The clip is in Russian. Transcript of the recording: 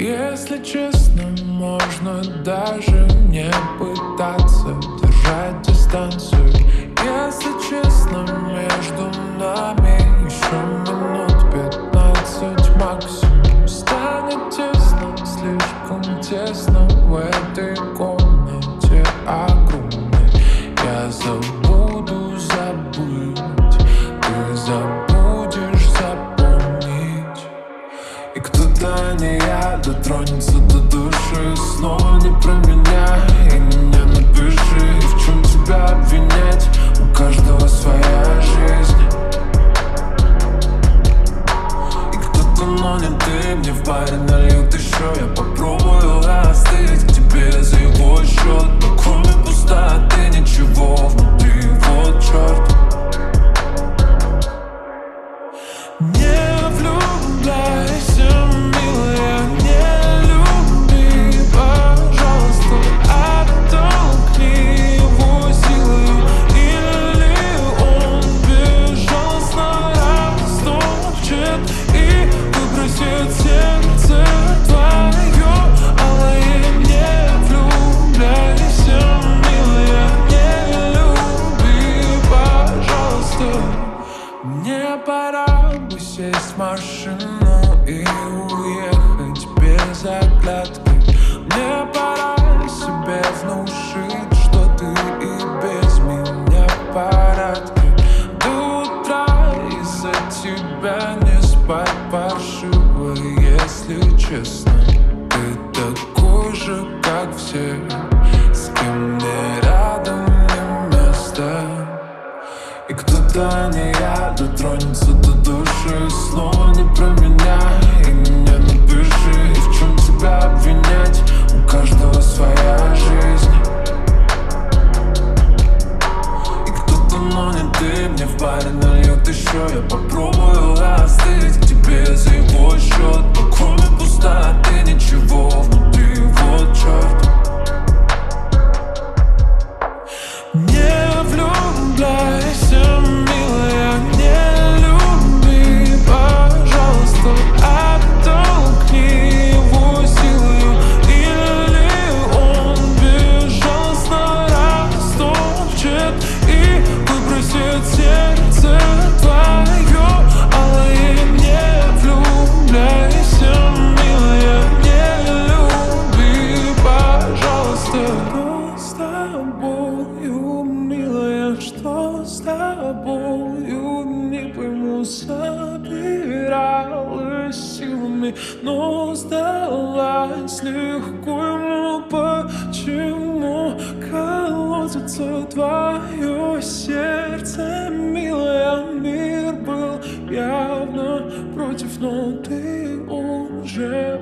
Если честно, можно даже не пытаться держать дистанцию. Если честно, между нами еще минут 15 максимум. Станет тесно, слишком тесно в этой комнате огромной. Я забуду забыть, ты забудешь запомнить. И кто-то, не я, дотронется до души. Снова не про меня, и меня напиши. И в чем тебя обвинять? У каждого своя жизнь. И кто-то, но не ты, мне в баре нальют еще. Я попробую остыть к тебе за его счет. Но кроме пустоты ничего внутри, вот черт. Не влюбляйся, милая, не люби, пожалуйста, оттолкни его силой. Или он безжалостно растопчет и выбросит сердце твое. Алая, не влюбляйся, милая, не люби, пожалуйста. Мне пора бы сесть в машину и уехать без оглядки. Мне пора себе внушить, что ты и без меня в порядке. До утра из-за тебя не спать паршиво, если честно. Ты такой же, как все, с кем мне рядом не место. И кто-то, не я, дотронется до души. Снова не про меня, и меня напиши. И в чем тебя обвинять? У каждого своя жизнь. И кто-то, но не ты, мне в баре нальют еще. Я попробую остыть к тебе за его счет. Но кроме пустоты ничего внутри, вот черт. Не влюбляйся, милая, не люби, пожалуйста, оттолкни его силой. Или он безжалостно растопчет и выбросит сердце твое. Алая, не влюбляйся, милая, не люби, пожалуйста. Что с тобою, милая, что с тобою? Не пойму, собиралась силами, но сдалась легко ему. Почему колотится твое сердце, милая? Мир был явно против, но ты уже